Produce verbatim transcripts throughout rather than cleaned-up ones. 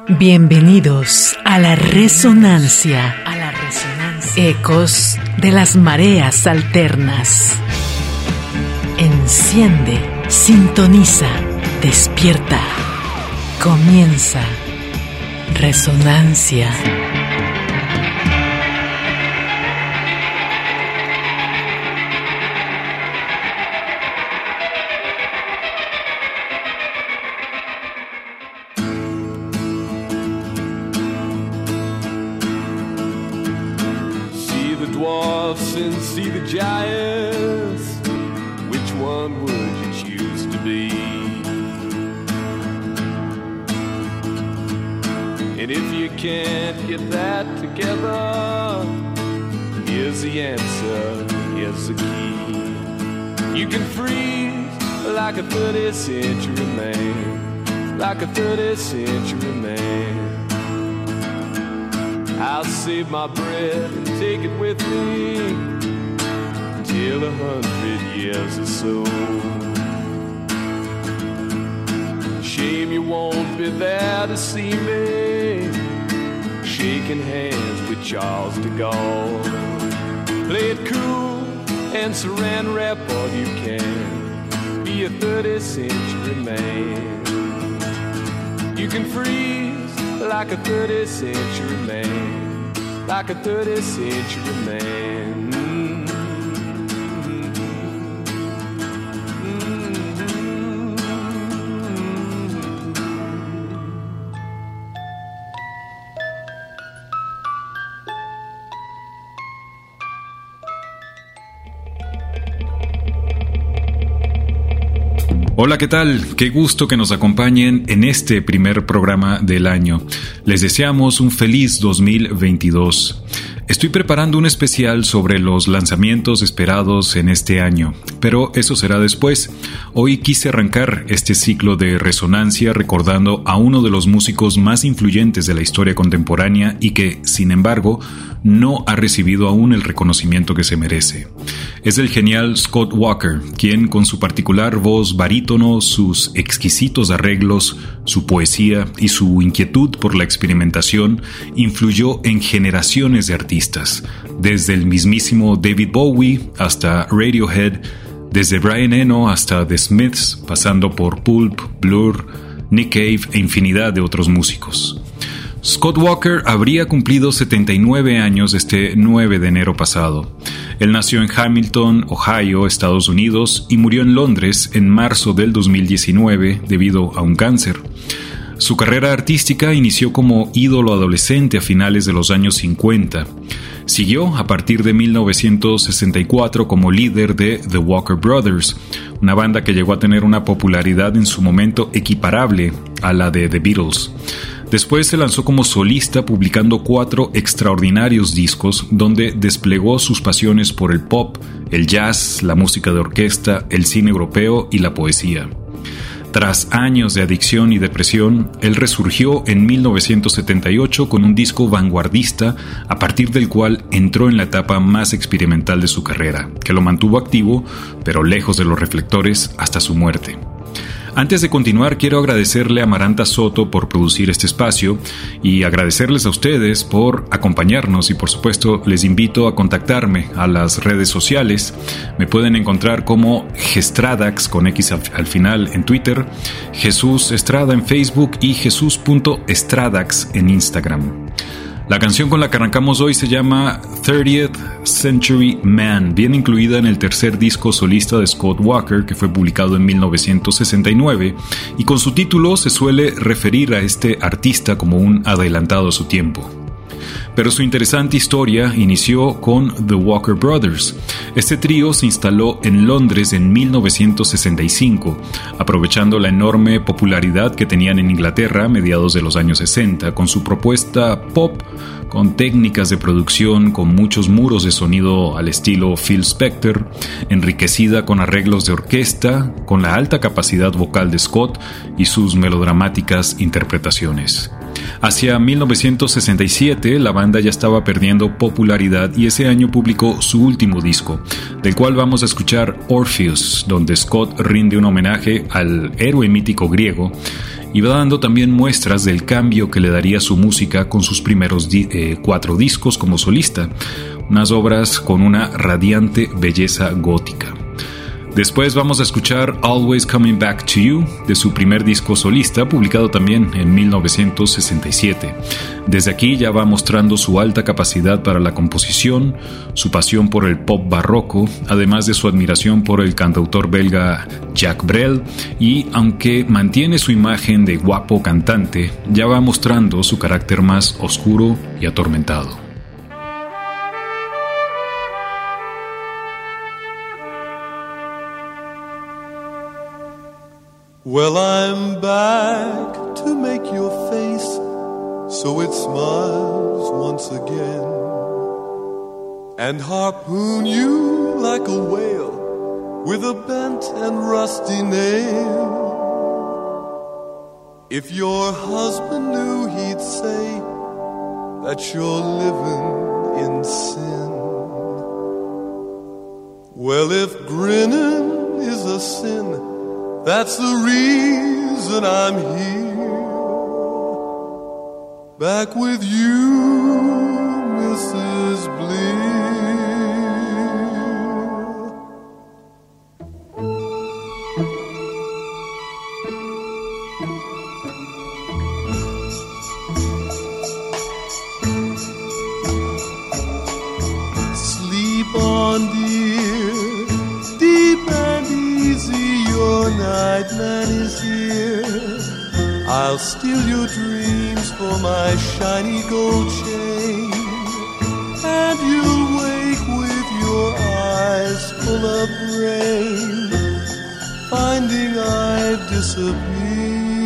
Bienvenidos a la resonancia, a la resonancia. Ecos de las mareas alternas. Enciende, sintoniza, despierta. Comienza Resonancia. And see the giants. Which one would you choose to be? And if you can't get that together, here's the answer, here's the key. You can freeze like a thirtieth century man, like a thirtieth century man. I'll save my breath and take it with me till a hundred years or so. Shame you won't be there to see me shaking hands with Charles de Gaulle. Play it cool and saran wrap all you can. Be a thirtieth century man. You can freeze like a thirtieth century man, like a thirtieth century man. Mm-hmm. Hola, ¿qué tal? Qué gusto que nos acompañen en este primer programa del año. Les deseamos un feliz dos mil veintidós. Estoy preparando un especial sobre los lanzamientos esperados en este año, pero eso será después. Hoy quise arrancar este ciclo de resonancia recordando a uno de los músicos más influyentes de la historia contemporánea y que, sin embargo, no ha recibido aún el reconocimiento que se merece. Es el genial Scott Walker, quien con su particular voz barítono, sus exquisitos arreglos, su poesía y su inquietud por la experimentación influyó en generaciones de artistas, desde el mismísimo David Bowie hasta Radiohead, desde Brian Eno hasta The Smiths, pasando por Pulp, Blur, Nick Cave e infinidad de otros músicos. Scott Walker habría cumplido setenta y nueve años este nueve de enero pasado. Él nació en Hamilton, Ohio, Estados Unidos, y murió en Londres en marzo del dos mil diecinueve debido a un cáncer. Su carrera artística inició como ídolo adolescente a finales de los años cincuenta. Siguió a partir de mil novecientos sesenta y cuatro como líder de The Walker Brothers, una banda que llegó a tener una popularidad en su momento equiparable a la de The Beatles. Después se lanzó como solista publicando cuatro extraordinarios discos donde desplegó sus pasiones por el pop, el jazz, la música de orquesta, el cine europeo y la poesía. Tras años de adicción y depresión, él resurgió en mil novecientos setenta y ocho con un disco vanguardista a partir del cual entró en la etapa más experimental de su carrera, que lo mantuvo activo, pero lejos de los reflectores hasta su muerte. Antes de continuar, quiero agradecerle a Maranta Soto por producir este espacio y agradecerles a ustedes por acompañarnos y por supuesto les invito a contactarme a las redes sociales. Me pueden encontrar como Gestradax con X al final en Twitter, Jesús Estrada en Facebook y jesús punto estradax en Instagram. La canción con la que arrancamos hoy se llama thirtieth Century Man, bien incluida en el tercer disco solista de Scott Walker, que fue publicado en mil novecientos sesenta y nueve, y con su título se suele referir a este artista como un adelantado a su tiempo. Pero su interesante historia inició con The Walker Brothers. Este trío se instaló en Londres en mil novecientos sesenta y cinco, aprovechando la enorme popularidad que tenían en Inglaterra a mediados de los años sesenta, con su propuesta pop, con técnicas de producción, con muchos muros de sonido al estilo Phil Spector, enriquecida con arreglos de orquesta, con la alta capacidad vocal de Scott y sus melodramáticas interpretaciones. Hacia mil novecientos sesenta y siete, la banda ya estaba perdiendo popularidad y ese año publicó su último disco, del cual vamos a escuchar Orpheus, donde Scott rinde un homenaje al héroe mítico griego y va dando también muestras del cambio que le daría su música con sus primeros di- eh, cuatro discos como solista, unas obras con una radiante belleza gótica. Después vamos a escuchar Always Coming Back to You, de su primer disco solista, publicado también en mil novecientos sesenta y siete. Desde aquí ya va mostrando su alta capacidad para la composición, su pasión por el pop barroco, además de su admiración por el cantautor belga Jacques Brel, y aunque mantiene su imagen de guapo cantante, ya va mostrando su carácter más oscuro y atormentado. Well, I'm back to make your face so it smiles once again, and harpoon you like a whale with a bent and rusty nail. If your husband knew, he'd say that you're living in sin. Well, if grinning is a sin, that's the reason I'm here, back with you, Missus Blear. Sleep on, dear, deep and easy, your nightman is here. I'll steal your dreams for my shiny gold chain, and you'll wake with your eyes full of rain, finding I've disappeared.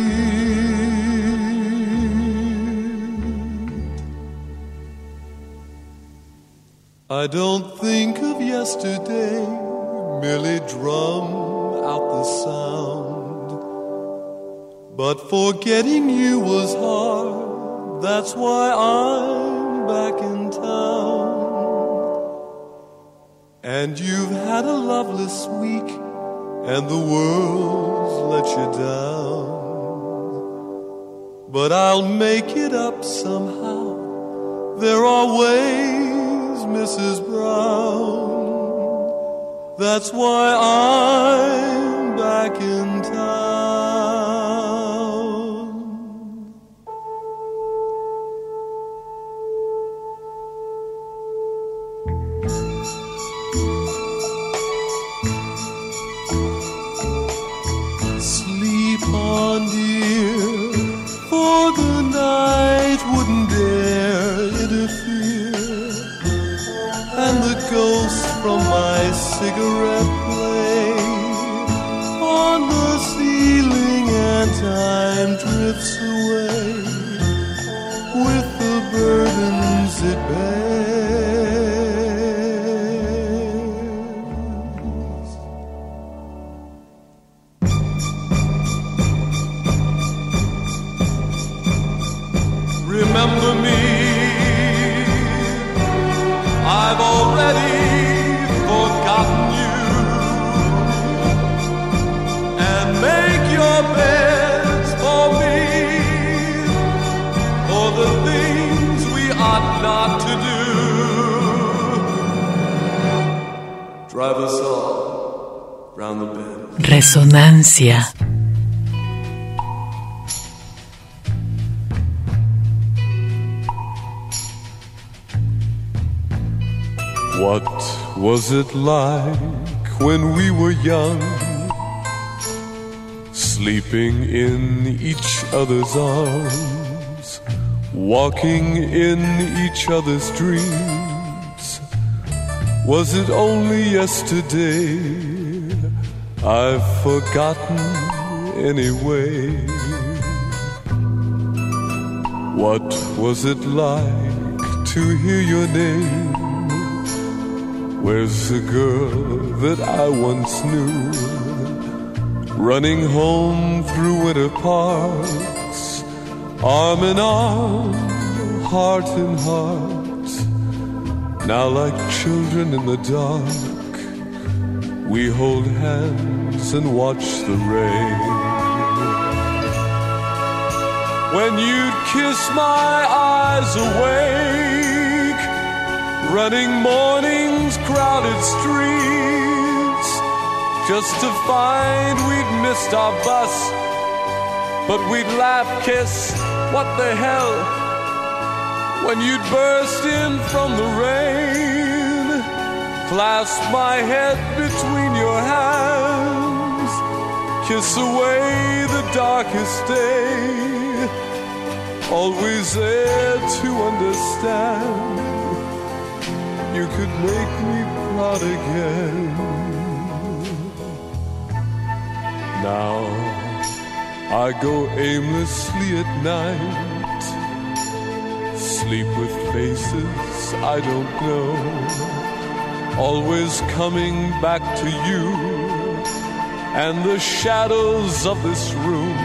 I don't think of yesterday, merely drum out the sound. But forgetting you was hard, that's why I'm back in town. And you've had a loveless week, and the world's let you down. But I'll make it up somehow, there are ways, Missus Brown. That's why I'm back in town. Sleep on, dear, for the night wouldn't dare interfere, and the ghosts from my cigarette play on the ceiling, and time drifts away with the burdens it bears. Remember me, I've already forgotten you, and make your beds for me, for the things we ought not to do. Drive us all round the bend. Resonancia. What was it like when we were young, sleeping in each other's arms, walking in each other's dreams? Was it only yesterday? I've forgotten anyway. What was it like to hear your name? Where's the girl that I once knew, running home through winter parks, arm in arm, heart in heart? Now like children in the dark, we hold hands and watch the rain. when you'd kiss my eyes awake, running morning's crowded streets, just to find we'd missed our bus. But we'd laugh, kiss, what the hell, when you'd burst in from the rain, clasp my head between your hands, kiss away the darkest day, always there to understand you could make me proud again. Now I go aimlessly at night, sleep with faces I don't know, always coming back to you and the shadows of this room.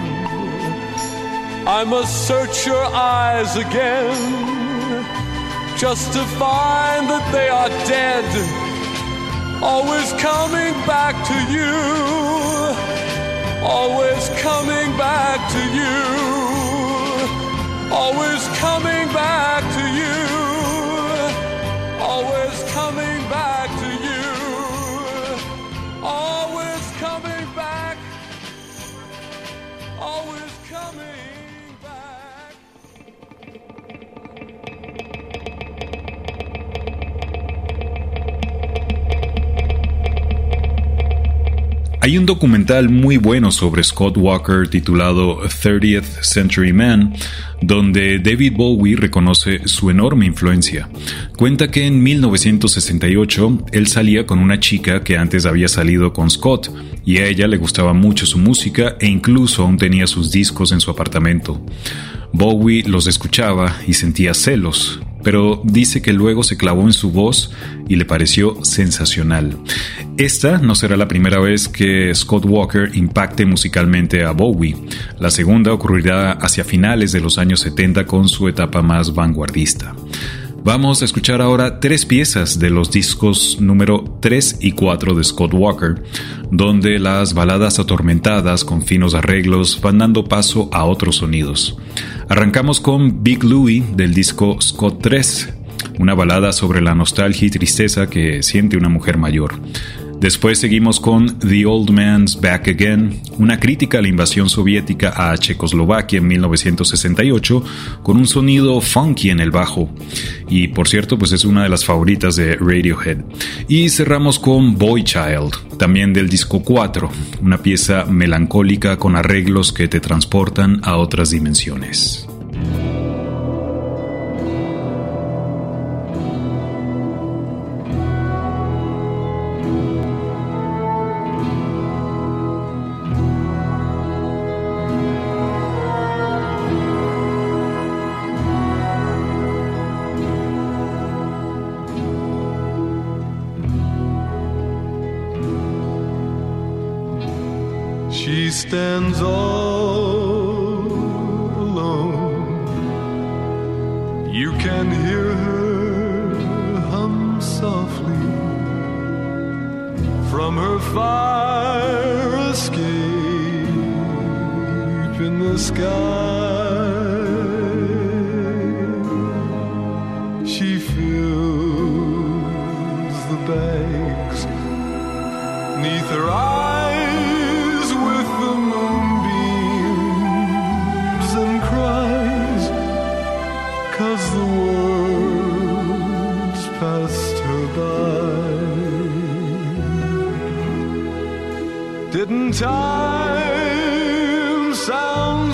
I must search your eyes again, just to find that they are dead, always coming back to you, always coming back to you, always coming back to you, always coming back to you, always coming back, always coming back. Hay un documental muy bueno sobre Scott Walker titulado thirtieth Century Man, donde David Bowie reconoce su enorme influencia. Cuenta que en mil novecientos sesenta y ocho él salía con una chica que antes había salido con Scott, y a ella le gustaba mucho su música e incluso aún tenía sus discos en su apartamento. Bowie los escuchaba y sentía celos, pero dice que luego se clavó en su voz y le pareció sensacional. Esta no será la primera vez que Scott Walker impacte musicalmente a Bowie. La segunda ocurrirá hacia finales de los años setenta con su etapa más vanguardista. Vamos a escuchar ahora tres piezas de los discos número tres y cuatro de Scott Walker, donde las baladas atormentadas con finos arreglos van dando paso a otros sonidos. Arrancamos con Big Louie del disco Scott tres, una balada sobre la nostalgia y tristeza que siente una mujer mayor. Después seguimos con The Old Man's Back Again, una crítica a la invasión soviética a Checoslovaquia en mil novecientos sesenta y ocho, con un sonido funky en el bajo. Y por cierto, pues es una de las favoritas de Radiohead. Y cerramos con Boy Child, también del disco cuatro, una pieza melancólica con arreglos que te transportan a otras dimensiones. She stands all alone. You can hear her hum softly from her fire escape in the sky. She fills the bags 'neath her eyes with the moonbeams and cries, 'cause the world's passed her by. Didn't time sound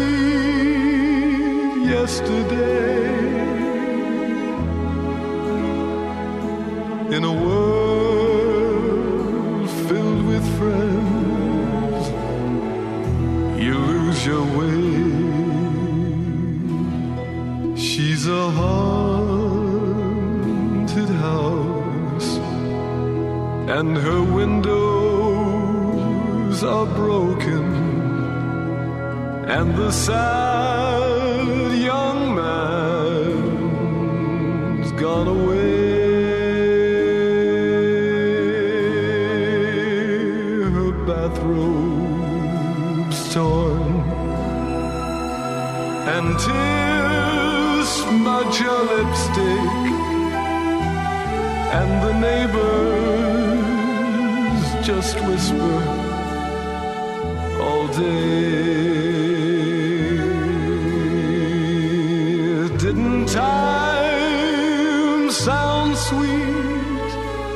sweet yesterday in a world filled with friends? You lose your way. She's a haunted house, and her windows are broken, and the sad young man's gone away. Her bathrobe's torn and tears smudge your lipstick, and the neighbors just whisper all day. Didn't time sound sweet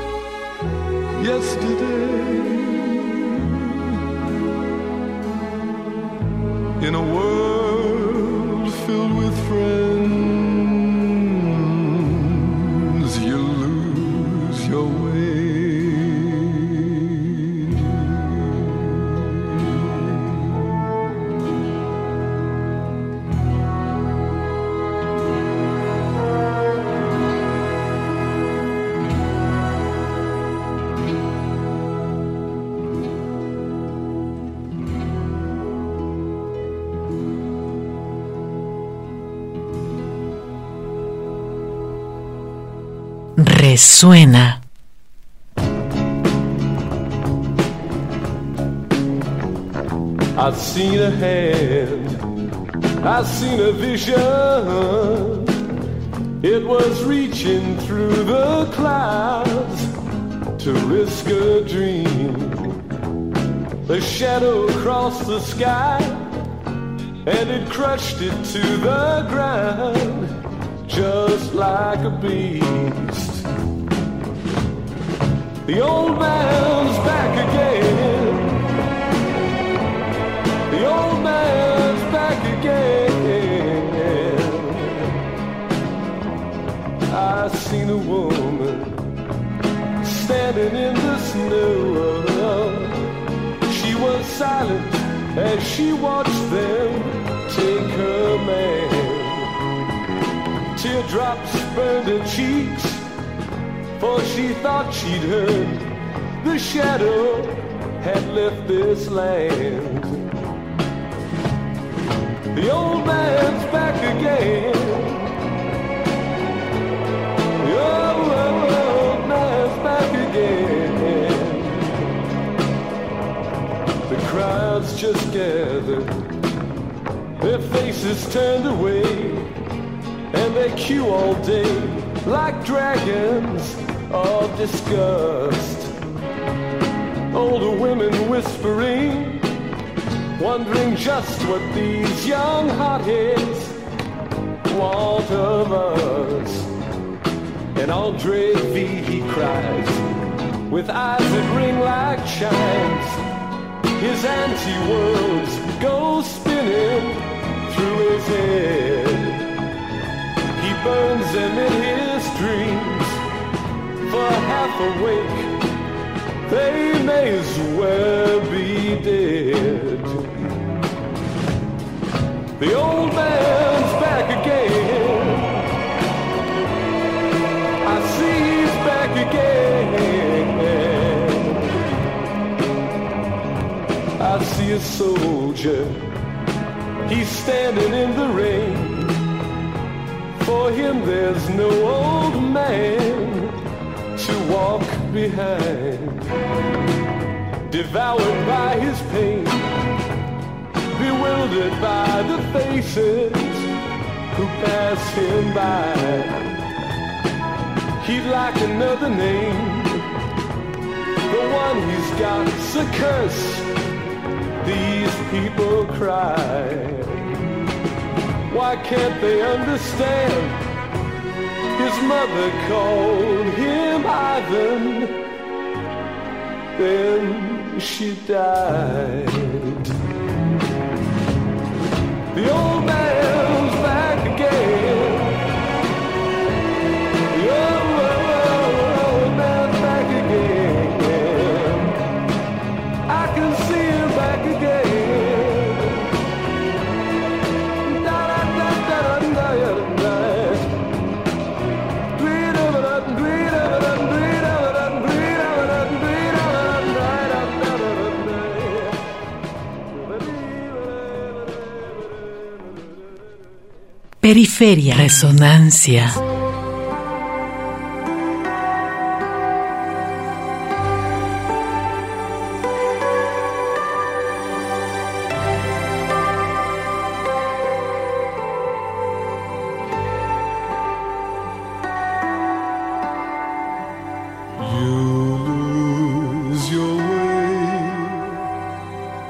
yesterday? In a world filled with friends, you lose your way. Resuena. I've seen a hand, I've seen a vision. It was reaching through the clouds to risk a dream. The shadow crossed the sky and it crushed it to the ground, just like a beast. The old man's back again. The old man's back again. I seen a woman standing in the snow. She was silent as she watched them take her man. Teardrops burned her cheeks, for she thought she'd heard the shadow had left this land. The old man's back again. The old man's back again. The crowds just gathered, their faces turned away, and they queue all day like dragons of disgust. Older women whispering, wondering just what these young hotheads want of us. And Andre V, he cries, with eyes that ring like chimes. His anti-worlds go spinning through his head. He burns them in his dreams. For half awake, they may as well be dead. The old man's back again. I see he's back again. I see a soldier, he's standing in the rain. For him there's no old man to walk behind. Devoured by his pain, bewildered by the faces who pass him by. He'd like another name, the one he's got's a curse. These people cry. Why can't they understand? His mother called him Ivan, then she died. The old man's back again. The old man's back again. I can see him back again. Periferia. Resonancia.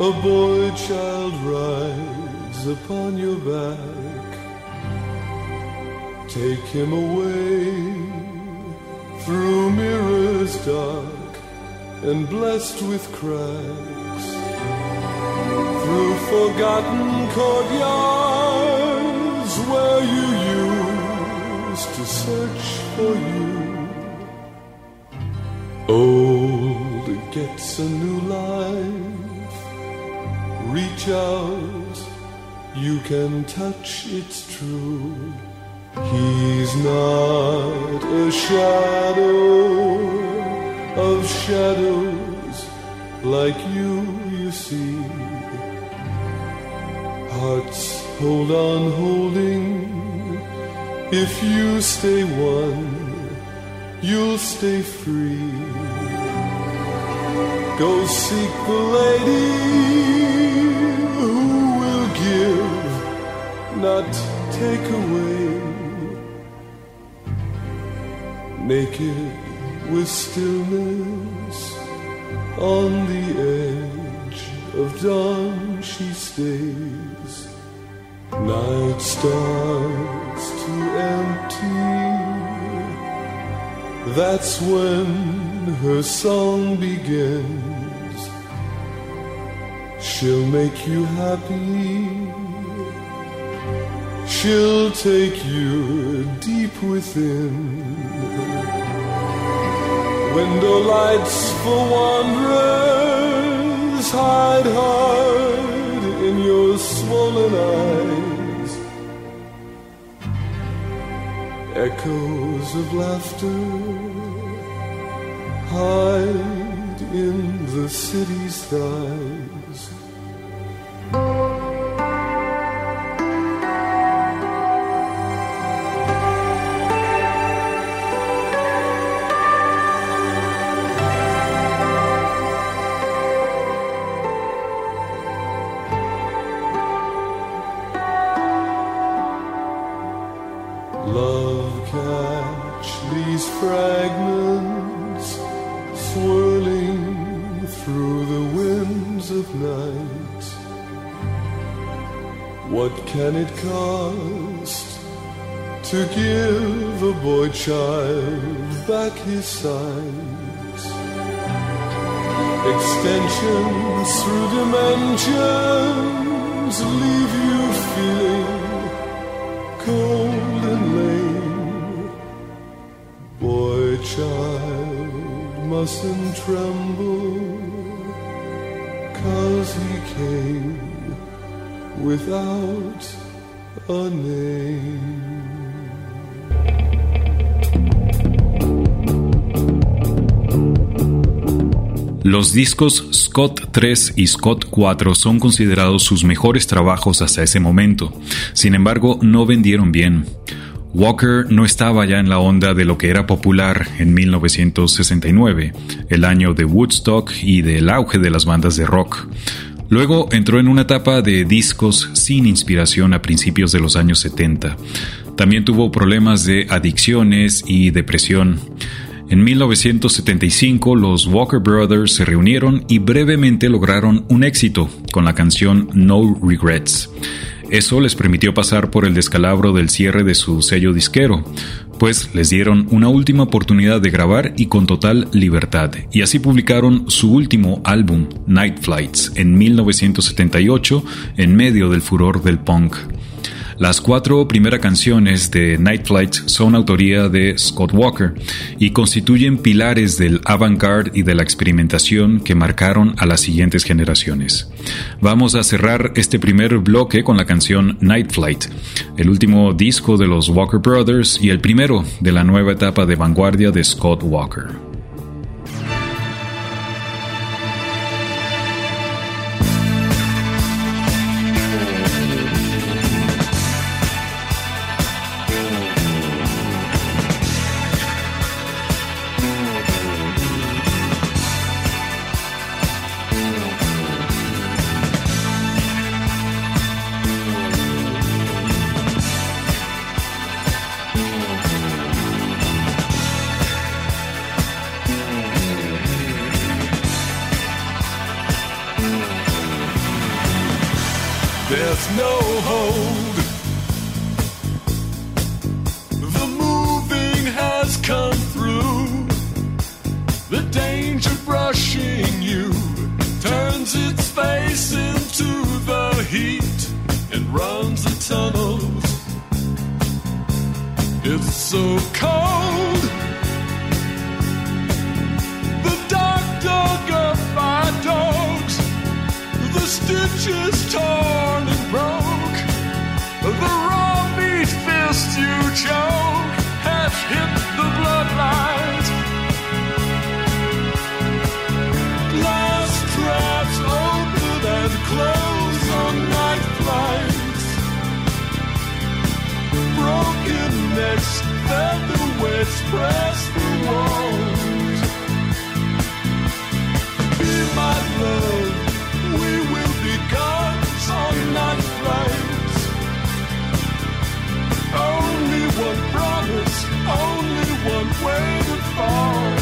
a boy child rides upon your back. Take him away through mirrors dark and blessed with cracks, through forgotten courtyards where you used to search for you. Old gets a new life. Reach out, you can touch, it's true. He's not a shadow of shadows like you, you see. Hearts hold on holding. If you stay one, you'll stay free. Go seek the lady who will give, not take away. Naked with stillness, on the edge of dawn she stays. Night starts to empty. That's when her song begins. She'll make you happy. She'll take you deep within. Window lights for wanderers hide hard in your swollen eyes. Echoes of laughter hide in the city's thighs. Love, catch these fragments swirling through the winds of night. What can it cost to give a boy child back his sight? Extensions through dimensions leave you feeling cold and lame. Boy child mustn't tremble, 'cause he came without a name. Los discos Scott tres y Scott cuatro son considerados sus mejores trabajos hasta ese momento. Sin embargo, no vendieron bien. Walker no estaba ya en la onda de lo que era popular en mil novecientos sesenta y nueve, el año de Woodstock y del auge de las bandas de rock. Luego entró en una etapa de discos sin inspiración a principios de los años setenta. También tuvo problemas de adicciones y depresión. En mil novecientos setenta y cinco, los Walker Brothers se reunieron y brevemente lograron un éxito con la canción No Regrets. Eso les permitió pasar por el descalabro del cierre de su sello disquero, pues les dieron una última oportunidad de grabar y con total libertad, y así publicaron su último álbum, Night Flights, en mil novecientos setenta y ocho, en medio del furor del punk. Las cuatro primeras canciones de Night Flights son autoría de Scott Walker y constituyen pilares del avant-garde y de la experimentación que marcaron a las siguientes generaciones. Vamos a cerrar este primer bloque con la canción Night Flight, el último disco de los Walker Brothers y el primero de la nueva etapa de vanguardia de Scott Walker. there's no hold. The moving has come through. The danger brushing you turns its face into the heat and runs the tunnels. It's so cold. The dark dug up by dogs. The stitches torn and broke. The raw meat fist you choke has hit the bloodlines. Glass traps open and close on night flights. Broken necks, featherweights press the walls. Be my love, we will be gods on night flights. Only one promise, only one way to fall.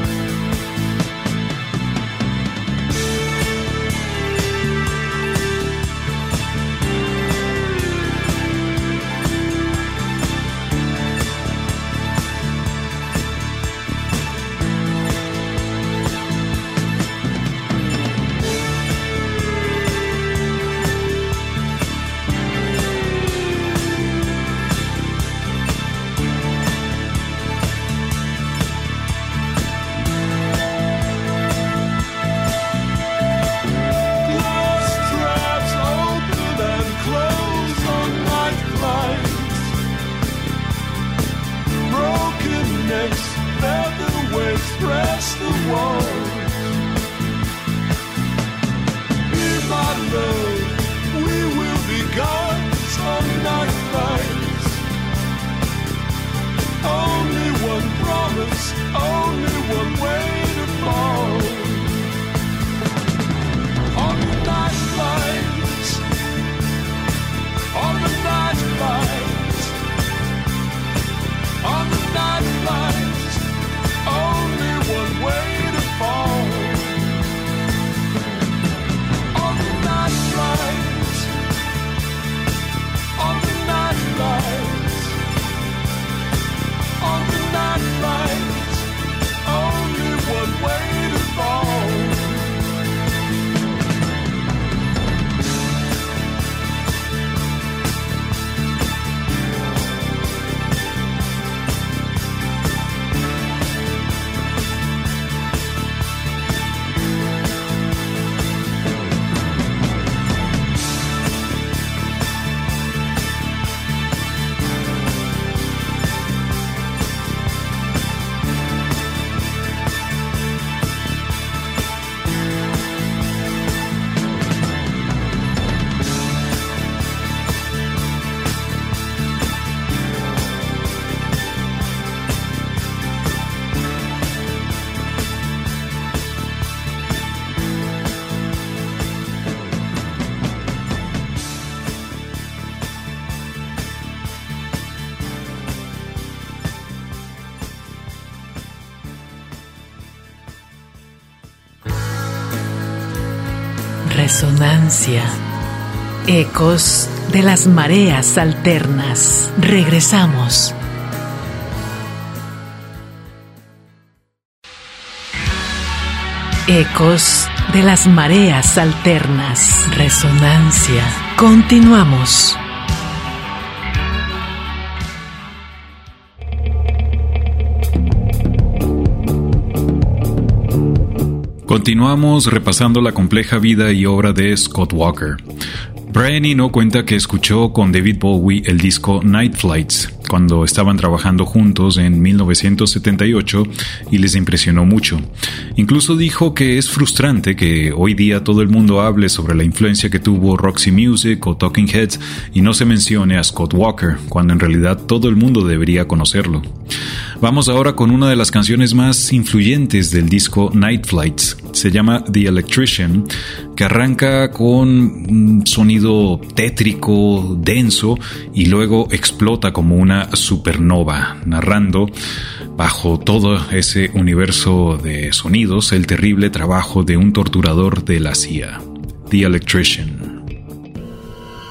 Resonancia. Ecos de las mareas alternas. Regresamos. Ecos de las mareas alternas. Resonancia. Continuamos. Continuamos repasando la compleja vida y obra de Scott Walker. Brian Eno cuenta que escuchó con David Bowie el disco Night Flights cuando estaban trabajando juntos en mil novecientos setenta y ocho y les impresionó mucho. Incluso dijo que es frustrante que hoy día todo el mundo hable sobre la influencia que tuvo Roxy Music o Talking Heads y no se mencione a Scott Walker, cuando en realidad todo el mundo debería conocerlo. Vamos ahora con una de las canciones más influyentes del disco Night Flights. Se llama The Electrician, que arranca con un sonido tétrico, denso, y luego explota como una supernova, narrando bajo todo ese universo de sonidos el terrible trabajo de un torturador de la C I A. The Electrician.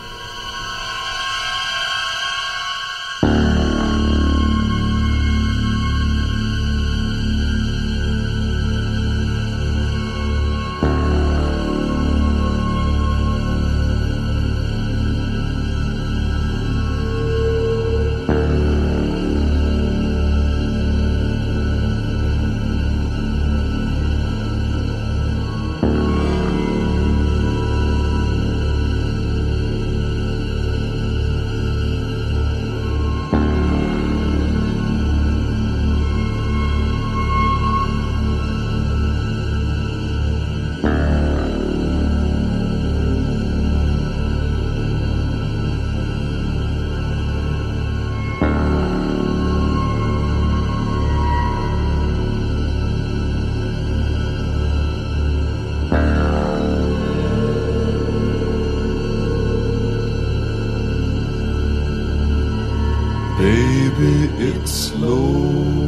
Baby, it's slow.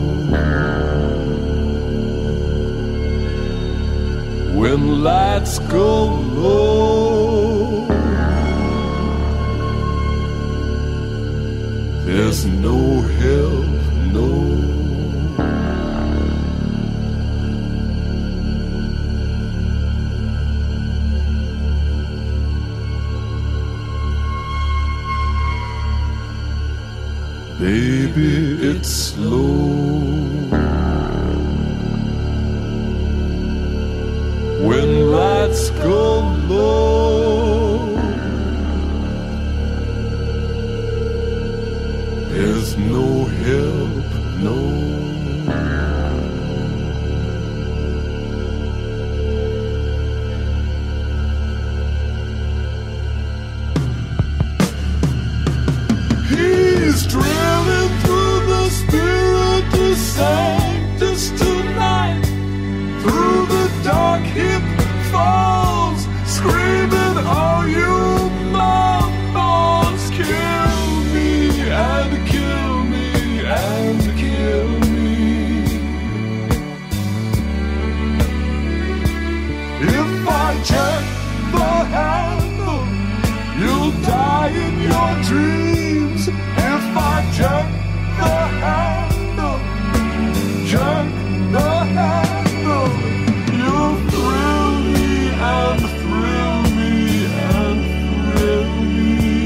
When lights go low, there's no help, no. Baby, it's slow. When lights go low, there's no help, no. He's drilling through the Spiritus Sanctus tonight, through the dark hip falls, screaming, oh, you mammals, kill me and kill me and kill me. If I check the handle, you'll die in your dreams. If I check the handle, check the handle, you'll thrill me and thrill me and thrill me.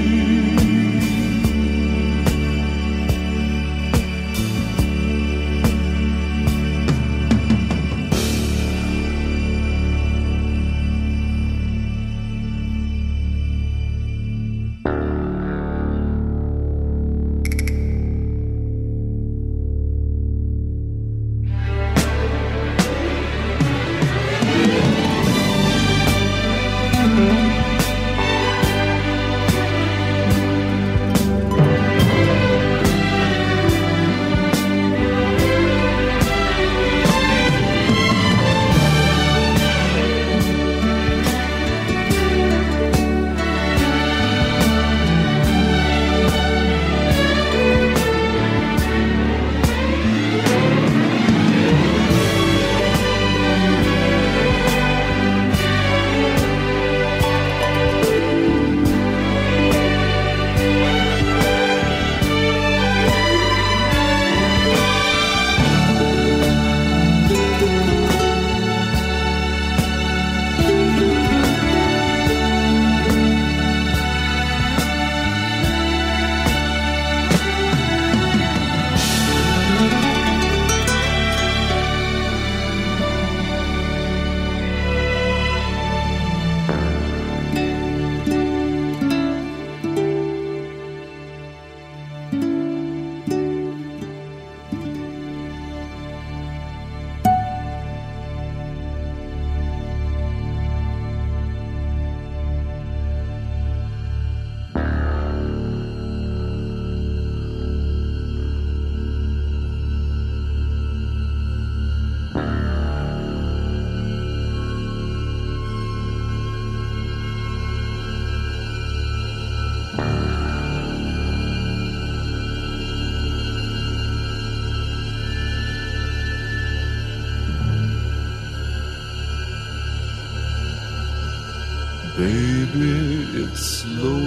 Baby, it's slow.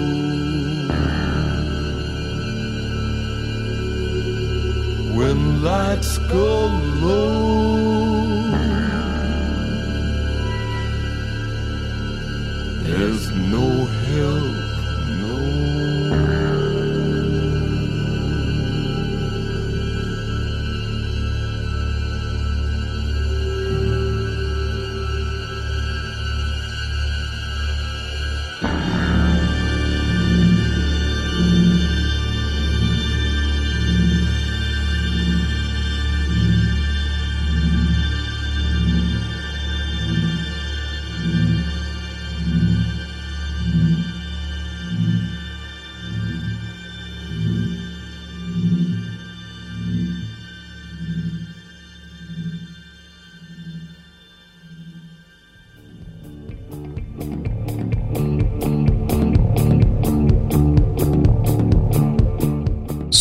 When lights go low, there's no help, no.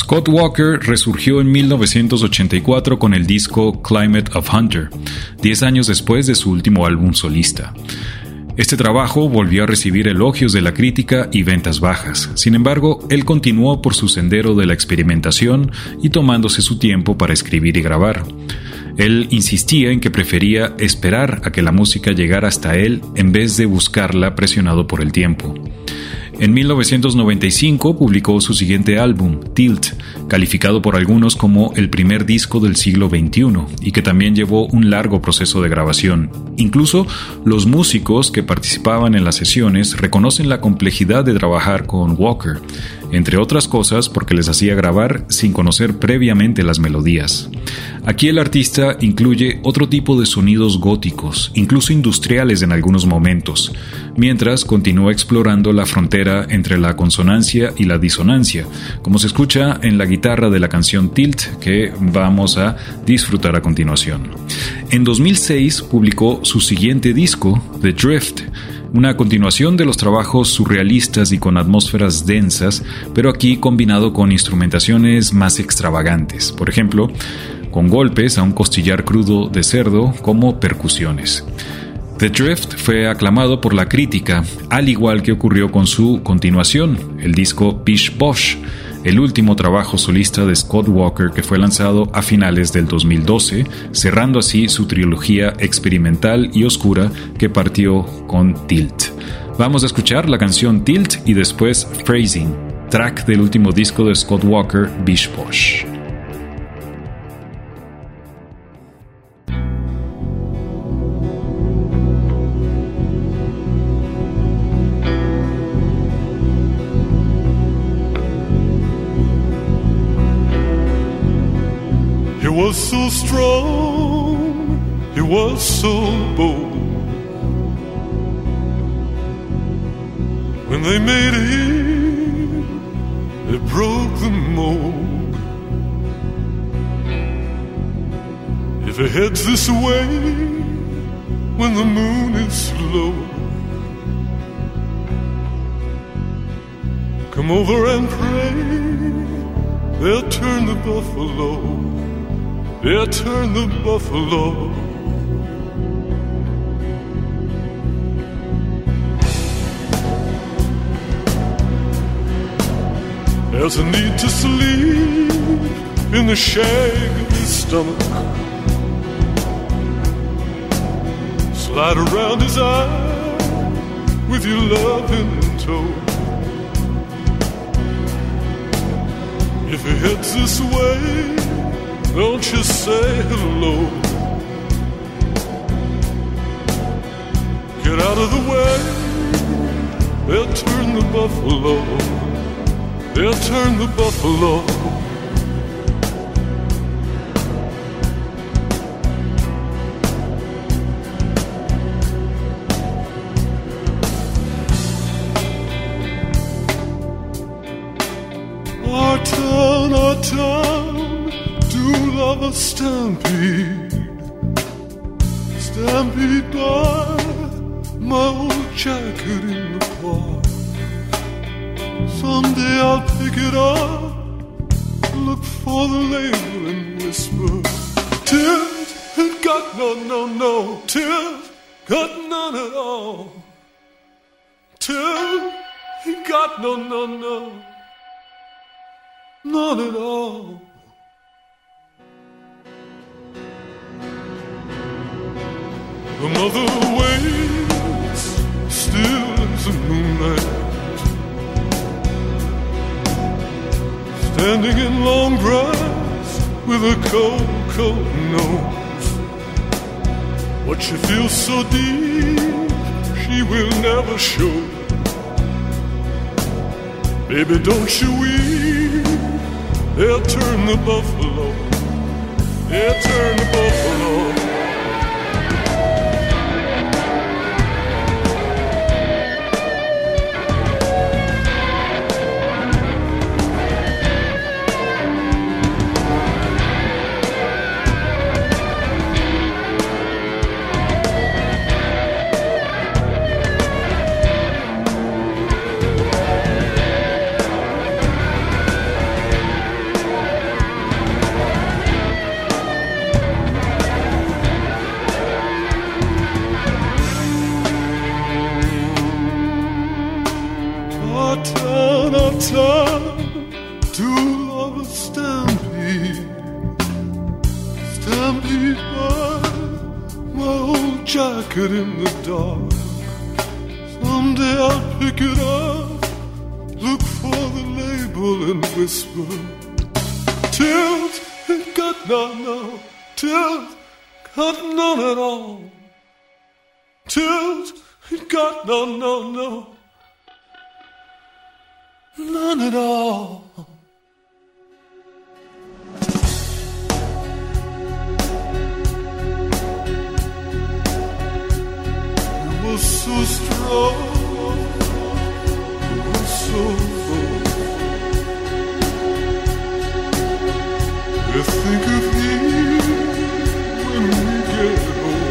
Scott Walker resurgió en mil novecientos ochenta y cuatro con el disco Climate of Hunter, diez años después de su último álbum solista. Este trabajo volvió a recibir elogios de la crítica y ventas bajas. Sin embargo, él continuó por su sendero de la experimentación y tomándose su tiempo para escribir y grabar. Él insistía en que prefería esperar a que la música llegara hasta él en vez de buscarla presionado por el tiempo. En mil novecientos noventa y cinco publicó su siguiente álbum, Tilt, calificado por algunos como el primer disco del siglo veintiuno y que también llevó un largo proceso de grabación. Incluso los músicos que participaban en las sesiones reconocen la complejidad de trabajar con Walker, entre otras cosas porque les hacía grabar sin conocer previamente las melodías. Aquí el artista incluye otro tipo de sonidos góticos, incluso industriales en algunos momentos, mientras continúa explorando la frontera entre la consonancia y la disonancia, como se escucha en la guitarra de la canción Tilt, que vamos a disfrutar a continuación. En dos mil seis publicó su siguiente disco, The Drift, una continuación de los trabajos surrealistas y con atmósferas densas, pero aquí combinado con instrumentaciones más extravagantes, por ejemplo, con golpes a un costillar crudo de cerdo como percusiones. The Drift fue aclamado por la crítica, al igual que ocurrió con su continuación, el disco Bish Bosh, el último trabajo solista de Scott Walker que fue lanzado a finales del dos mil doce, cerrando así su trilogía experimental y oscura que partió con Tilt. Vamos a escuchar la canción Tilt y después Phrasing, track del último disco de Scott Walker, Bish Bosh. He was so strong, he was so bold. When they made him, they broke the mold. If he heads this way, when the moon is low, come over and pray, they'll turn the buffalo. They'll turn the buffalo. There's a need to sleep in the shag of his stomach. Slide around his eye with your love in tow. If he heads this way, don't you say hello. Get out of the way, they'll turn the buffalo. They'll turn the buffalo. Our town, our town, do love a stampede. Stampede by my old jacket in the park. Someday I'll pick it up, look for the label and whisper, Tilt ain't got no, no, no. Tilt got none at all. Tilt ain't got no, no, no. None at all. The mother waits still as the moonlight, standing in long grass with a cold, cold nose. What she feels so deep, she will never show. Baby, don't you weep, they'll turn the buffalo. They'll turn the buffalo. and I turn to love a stampede, stampede by my old jacket in the dark. Someday I'll pick it up, look for the label and whisper, tilt, it got none, no, tilt, got none at all. Tilt, it got none, no, no, none at all. It was so strong, it was so full. I think of you when we get home.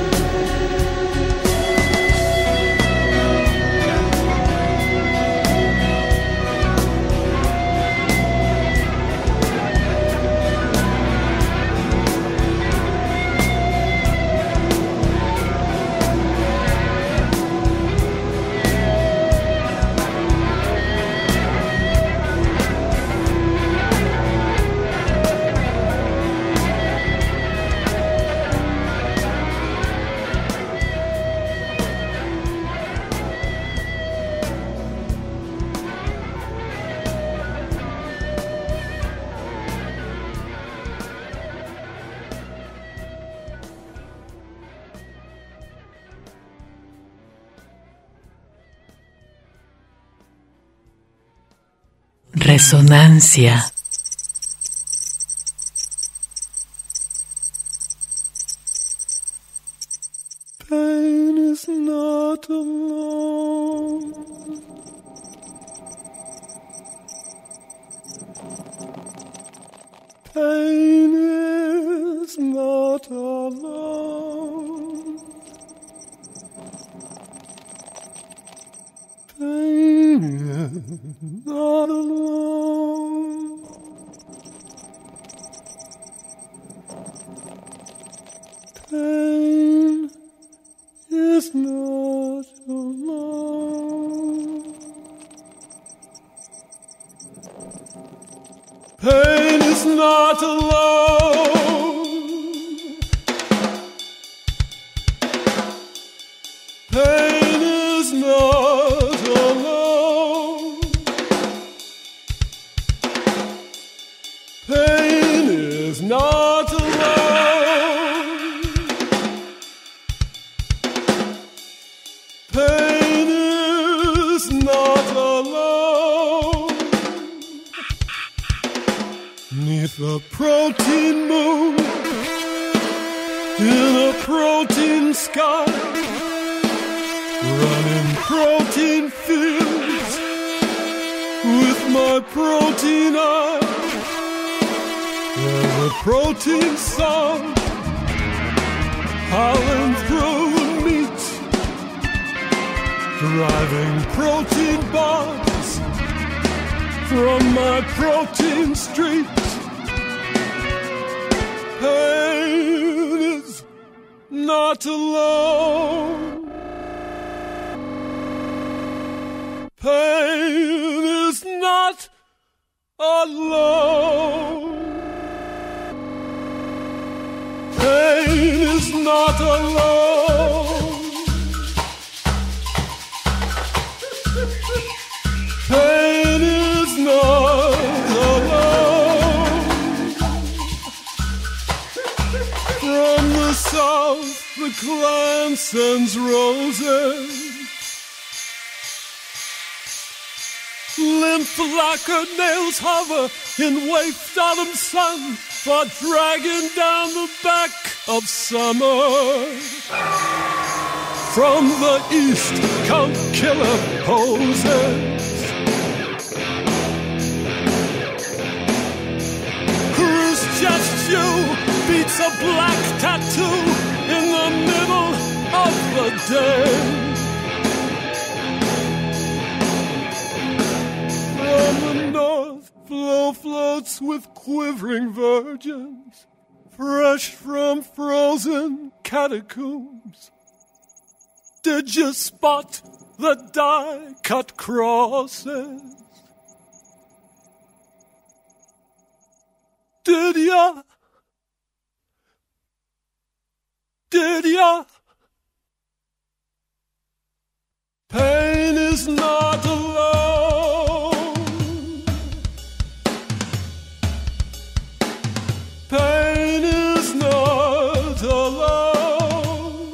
Resonancia. Pain is not alone. Pain is not alone. Pain is not alone. Pain is not alone. Pain is not alone. Pain is not alone. Pain is not alone. Pain is not alone. Neath a protein moon, in a protein sky, running protein fields with my protein eye. There's a protein song howling through the meat, driving protein bombs from my protein street. Pain is not alone. Pain is not alone. Pain is not alone. Pain is not alone. From the south, the clan sends roses. Limp lacquered nails hover in wafted autumn sun for dragging down the back of summer. From the east, Count Killer poses. Khrushchev beats a black tattoo in the middle of the day. From the north, flow floats with quivering virgins, fresh from frozen catacombs. Did you spot the die-cut crosses? ya? Did ya? Pain is not alone. Pain is not alone.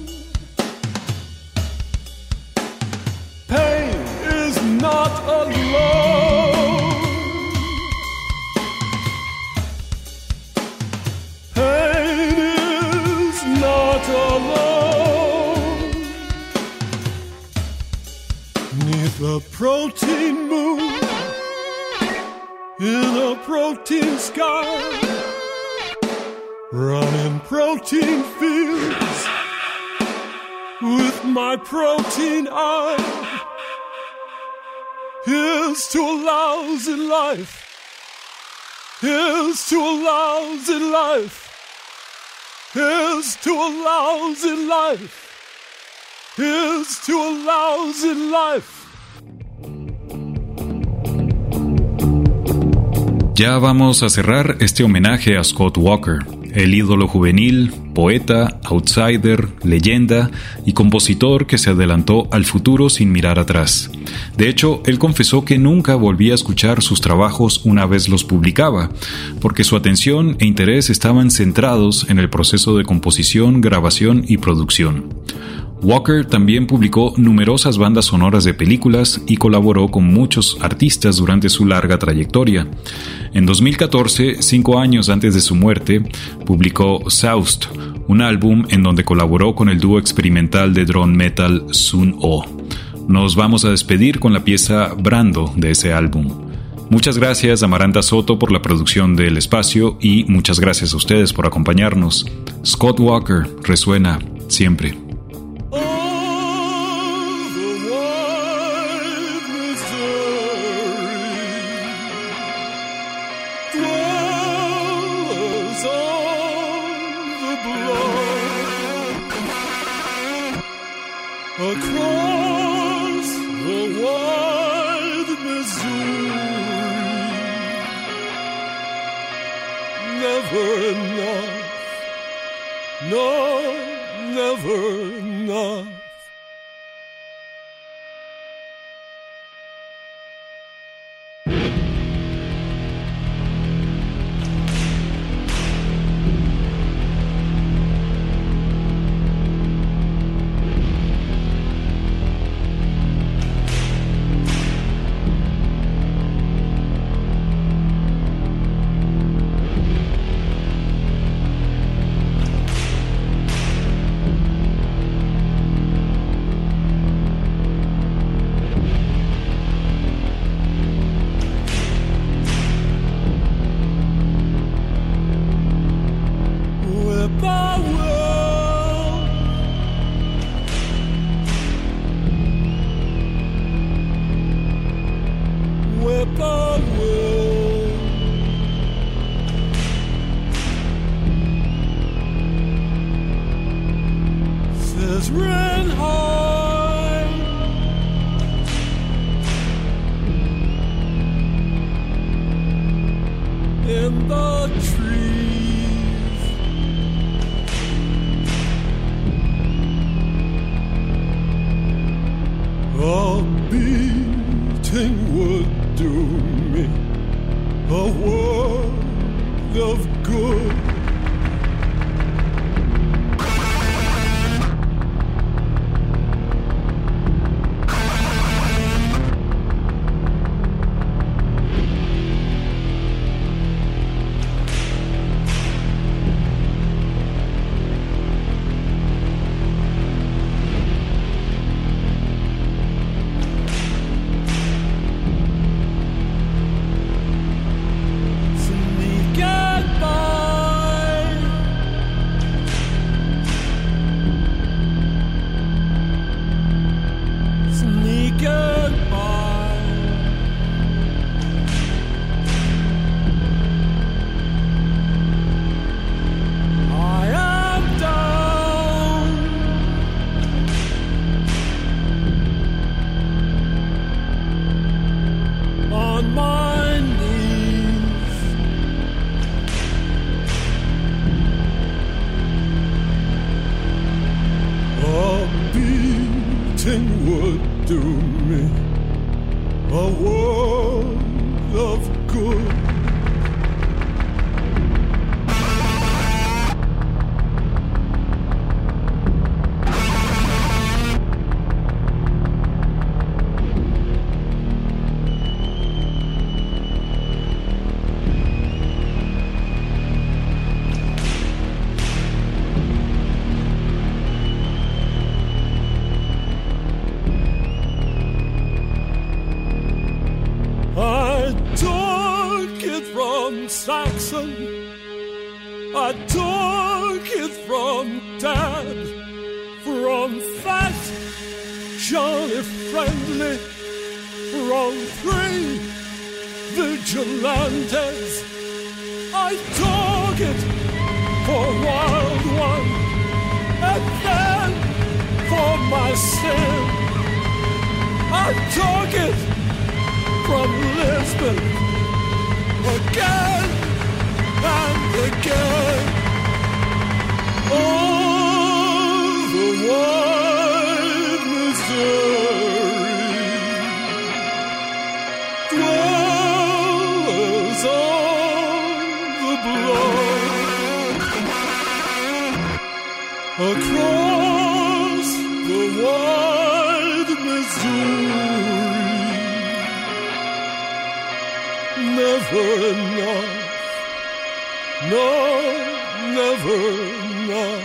Pain is not alone. Pain is not alone. Neath the protein moon, in a protein sky, running protein fields with my protein eye. Here's to a lousy life. Here's to a lousy life. Here's to a lousy life. Here's to a lousy life. Ya vamos a cerrar este homenaje a Scott Walker, el ídolo juvenil, poeta, outsider, leyenda y compositor que se adelantó al futuro sin mirar atrás. De hecho, él confesó que nunca volvía a escuchar sus trabajos una vez los publicaba, porque su atención e interés estaban centrados en el proceso de composición, grabación y producción. Walker también publicó numerosas bandas sonoras de películas y colaboró con muchos artistas durante su larga trayectoria. En dos mil catorce, cinco años antes de su muerte, publicó Soused, un álbum en donde colaboró con el dúo experimental de drone metal Sun O. Nos vamos a despedir con la pieza Brando de ese álbum. Muchas gracias a Amaranta Soto por la producción del espacio y muchas gracias a ustedes por acompañarnos. Scott Walker resuena siempre. Across the wide Missouri, never enough, no, never enough. In the trees, a beating would do me a world of good. Goodbye. I took it from Saxon, I took it from Dad, from Fat Johnny Friendly, from three vigilantes. I took it for Wild One, and then for my sin. I took it from Lisbon again and again. Oh, the wide Missouri dwellers on the bluff across the wide Missouri. Never enough, no, never enough.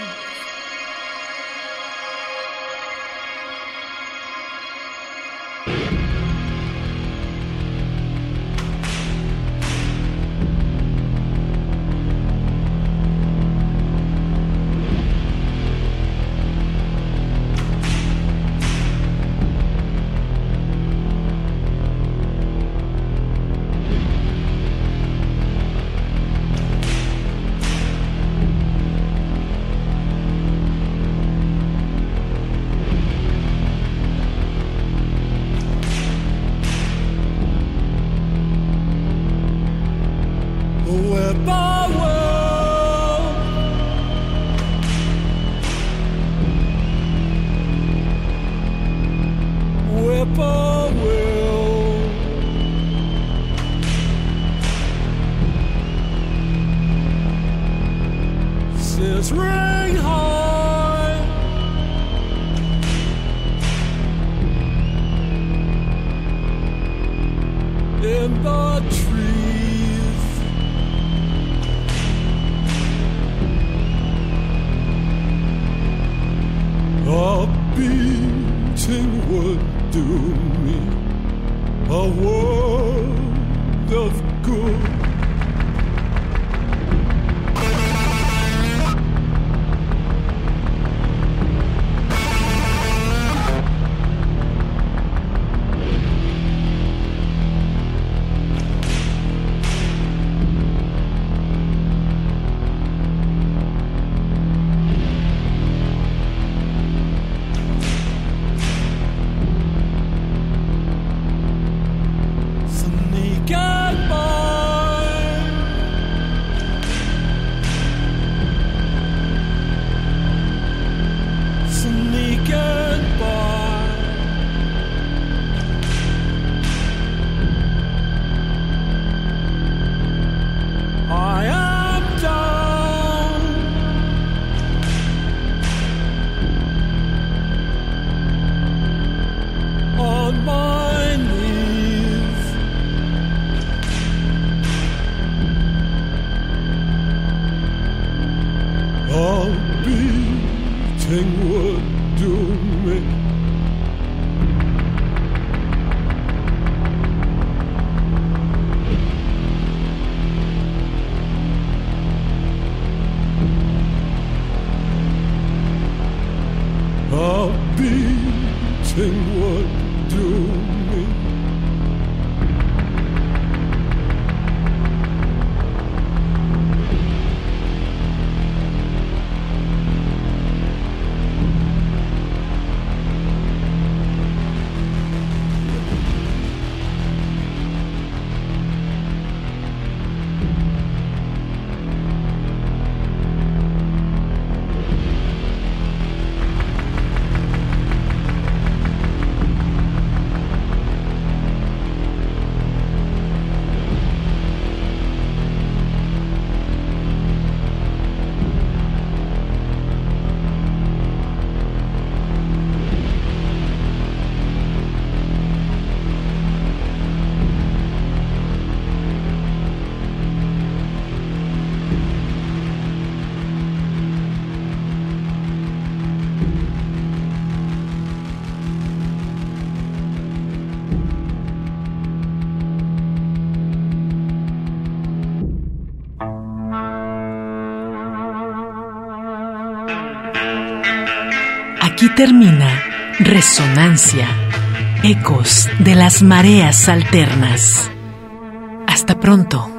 Aquí termina Resonancia, ecos de las mareas alternas. Hasta pronto.